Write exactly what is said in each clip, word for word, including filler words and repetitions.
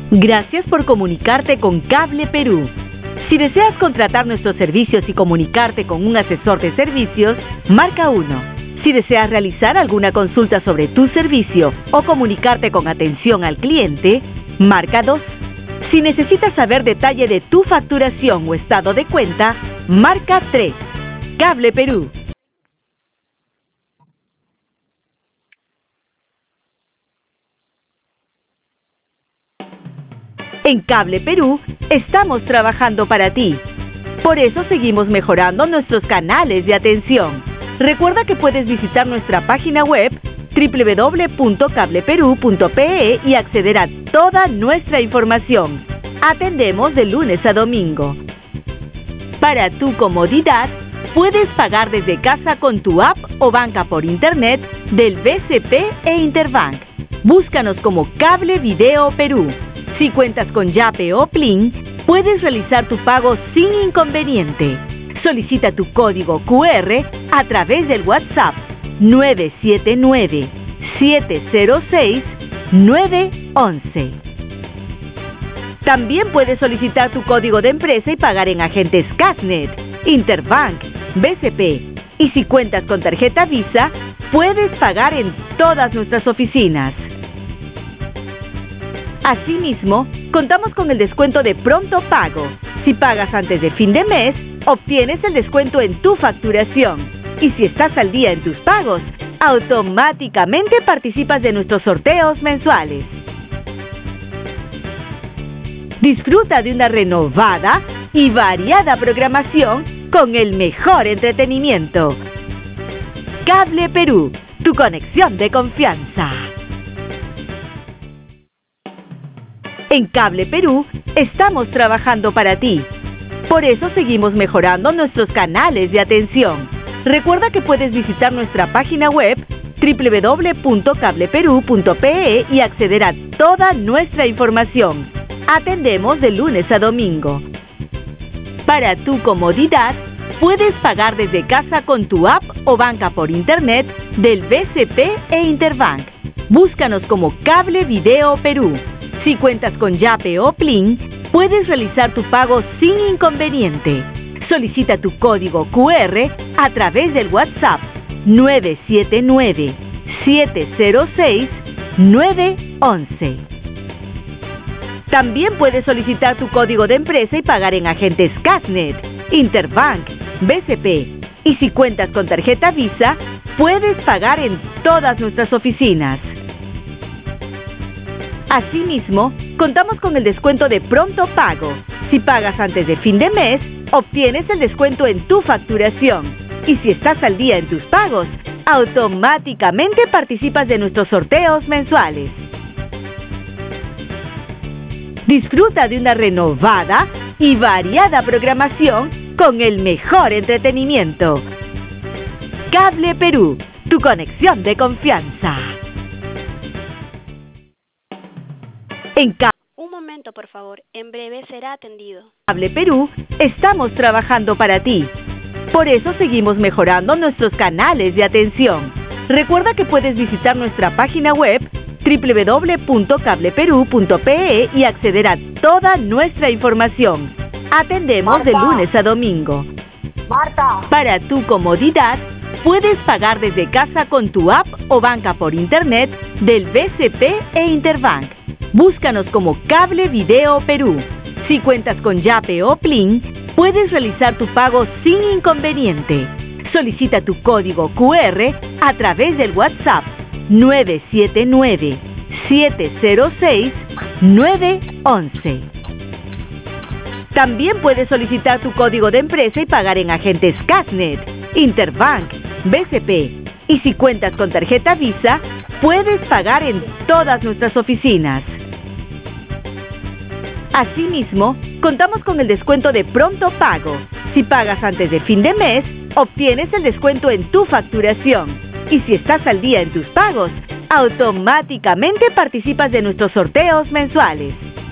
Gracias por comunicarte con Cable Perú. Si deseas contratar nuestros servicios y comunicarte con un asesor de servicios, marca uno. Si deseas realizar alguna consulta sobre tu servicio o comunicarte con atención al cliente, marca dos. Si necesitas saber detalle de tu facturación o estado de cuenta, marca tres. Cable Perú. En Cable Perú estamos trabajando para ti. Por eso seguimos mejorando nuestros canales de atención. Recuerda que puedes visitar nuestra página web doble u doble u doble u punto cable perú punto pe e y acceder a toda nuestra información. Atendemos de lunes a domingo. Para tu comodidad, puedes pagar desde casa con tu app o banca por internet del B C P e Interbank. Búscanos como Cable Video Perú. Si cuentas con Yape o Plin, puedes realizar tu pago sin inconveniente. Solicita tu código cu erre a través del WhatsApp nueve siete nueve, siete cero seis, nueve once. También puedes solicitar tu código de empresa y pagar en agentes Casnet, Interbank, B C P. Y si cuentas con tarjeta Visa, puedes pagar en todas nuestras oficinas. Asimismo, contamos con el descuento de pronto pago. Si pagas antes de fin de mes, obtienes el descuento en tu facturación. Y si estás al día en tus pagos, automáticamente participas de nuestros sorteos mensuales. Disfruta de una renovada y variada programación con el mejor entretenimiento. Cable Perú, tu conexión de confianza. En Cable Perú estamos trabajando para ti. Por eso seguimos mejorando nuestros canales de atención. Recuerda que puedes visitar nuestra página web doble u doble u doble u punto cable perú punto pe e y acceder a toda nuestra información. Atendemos de lunes a domingo. Para tu comodidad, puedes pagar desde casa con tu app o banca por internet del B C P e Interbank. Búscanos como Cable Video Perú. Si cuentas con Yape o Plin, puedes realizar tu pago sin inconveniente. Solicita tu código cu erre a través del WhatsApp nueve siete nueve, siete cero seis, nueve once. También puedes solicitar tu código de empresa y pagar en agentes Casnet, Interbank, B C P. Y si cuentas con tarjeta Visa, puedes pagar en todas nuestras oficinas. Asimismo, contamos con el descuento de pronto pago. Si pagas antes de fin de mes, obtienes el descuento en tu facturación. Y si estás al día en tus pagos, automáticamente participas de nuestros sorteos mensuales. Disfruta de una renovada y variada programación con el mejor entretenimiento. Cable Perú, tu conexión de confianza. En Cable Un momento, por favor. En breve será atendido. Cable Perú estamos trabajando para ti. Por eso seguimos mejorando nuestros canales de atención. Recuerda que puedes visitar nuestra página web doble u doble u doble u punto cable perú punto pe e y acceder a toda nuestra información. Atendemos de lunes a domingo. Marta. Para tu comodidad, puedes pagar desde casa con tu app o banca por internet del B C P e Interbank. Búscanos como Cable Video Perú. Si cuentas con Yape o Plin, puedes realizar tu pago sin inconveniente. Solicita tu código cu erre a través del WhatsApp nueve siete nueve, siete cero seis, nueve once. También puedes solicitar tu código de empresa y pagar en agentes Casnet, Interbank, B C P. Y si cuentas con tarjeta Visa, puedes pagar en todas nuestras oficinas. Asimismo, contamos con el descuento de pronto pago. Si pagas antes de fin de mes, obtienes el descuento en tu facturación. Y si estás al día en tus pagos, automáticamente participas de nuestros sorteos mensuales.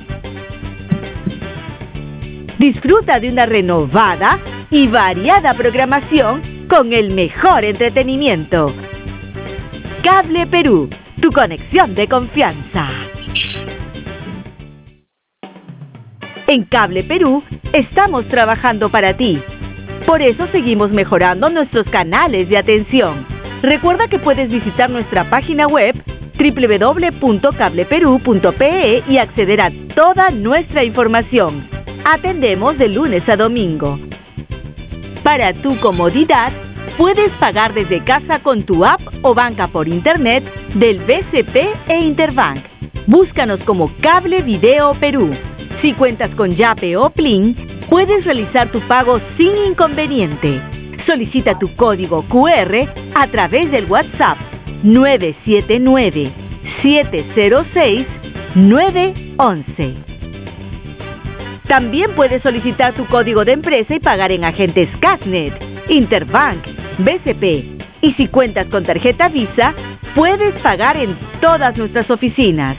Disfruta de una renovada y variada programación con el mejor entretenimiento. Cable Perú, tu conexión de confianza. En Cable Perú estamos trabajando para ti. Por eso seguimos mejorando nuestros canales de atención. Recuerda que puedes visitar nuestra página web doble u doble u doble u punto cable perú punto pe e y acceder a toda nuestra información. Atendemos de lunes a domingo. Para tu comodidad, puedes pagar desde casa con tu app o banca por internet del B C P e Interbank. Búscanos como Cable Video Perú. Si cuentas con Yape o Plin, puedes realizar tu pago sin inconveniente. Solicita tu código cu erre a través del WhatsApp nueve siete nueve, siete cero seis, nueve uno uno. También puedes solicitar tu código de empresa y pagar en agentes Casnet, Interbank, B C P. Y si cuentas con tarjeta Visa, puedes pagar en todas nuestras oficinas.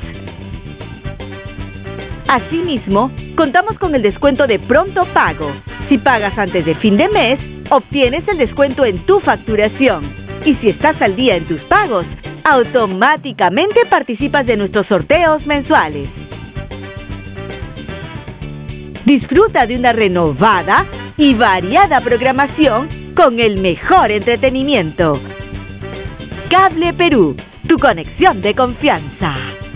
Asimismo, contamos con el descuento de Pronto Pago. Si pagas antes de fin de mes, obtienes el descuento en tu facturación. Y si estás al día en tus pagos, automáticamente participas de nuestros sorteos mensuales. Disfruta de una renovada y variada programación con el mejor entretenimiento. Cable Perú, tu conexión de confianza.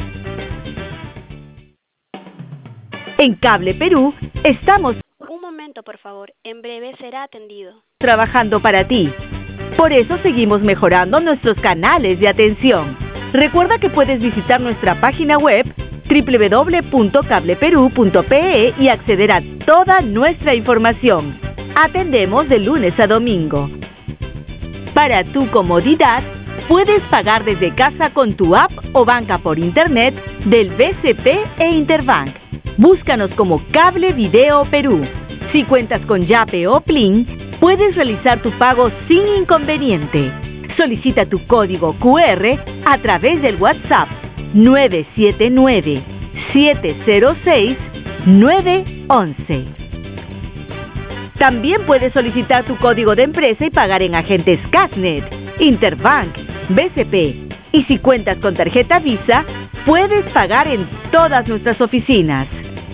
En Cable Perú estamos Un momento, por favor. En breve será atendido. trabajando para ti. Por eso seguimos mejorando nuestros canales de atención. Recuerda que puedes visitar nuestra página web doble u doble u doble u punto cable perú punto pe e y acceder a toda nuestra información. Atendemos de lunes a domingo. Para tu comodidad, puedes pagar desde casa con tu app o banca por internet del B C P e Interbank. Búscanos como Cable Video Perú. Si cuentas con Yape o Plin, puedes realizar tu pago sin inconveniente. Solicita tu código cu erre a través del WhatsApp nueve siete nueve, siete cero seis, nueve uno uno. También puedes solicitar tu código de empresa y pagar en agentes Casnet, Interbank, B C P. Y si cuentas con tarjeta Visa, puedes pagar en todas nuestras oficinas.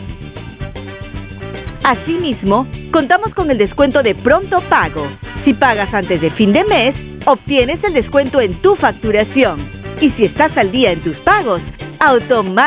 Asimismo, contamos con el descuento de Pronto Pago. Si pagas antes de fin de mes, obtienes el descuento en tu facturación. Y si estás al día en tus pagos, automáticamente